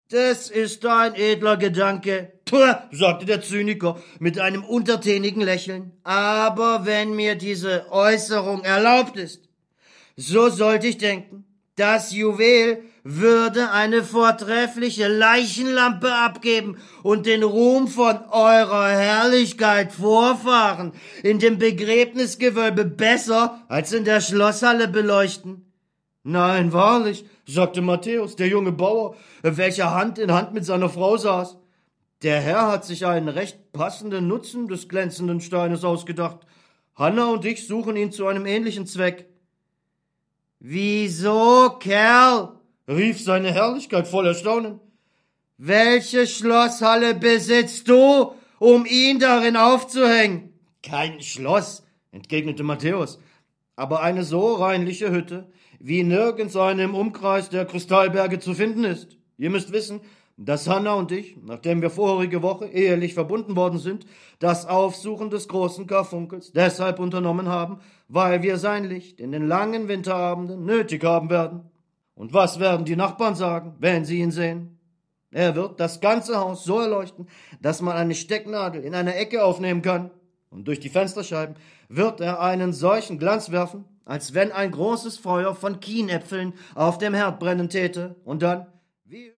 »Das ist ein edler Gedanke«, »Puh«, sagte der Zyniker mit einem untertänigen Lächeln, »aber wenn mir diese Äußerung erlaubt ist, so sollte ich denken, das Juwel würde eine vortreffliche Leichenlampe abgeben und den Ruhm von eurer Herrlichkeit Vorfahren in dem Begräbnisgewölbe besser als in der Schlosshalle beleuchten.« »Nein, wahrlich«, sagte Matthäus, der junge Bauer, welcher Hand in Hand mit seiner Frau saß. »Der Herr hat sich einen recht passenden Nutzen des glänzenden Steines ausgedacht. Hanna und ich suchen ihn zu einem ähnlichen Zweck.« »Wieso, Kerl?«, rief seine Herrlichkeit voll Erstaunen. »Welche Schlosshalle besitzt du, um ihn darin aufzuhängen?« »Kein Schloss«, entgegnete Matthäus, »aber eine so reinliche Hütte, wie nirgends eine im Umkreis der Kristallberge zu finden ist. Ihr müsst wissen, dass Hanna und ich, nachdem wir vorige Woche ehelich verbunden worden sind, das Aufsuchen des großen Karfunkels deshalb unternommen haben, weil wir sein Licht in den langen Winterabenden nötig haben werden. Und was werden die Nachbarn sagen, wenn sie ihn sehen? Er wird das ganze Haus so erleuchten, dass man eine Stecknadel in einer Ecke aufnehmen kann. Und durch die Fensterscheiben wird er einen solchen Glanz werfen, als wenn ein großes Feuer von Kienäpfeln auf dem Herd brennen täte. Und dann, wie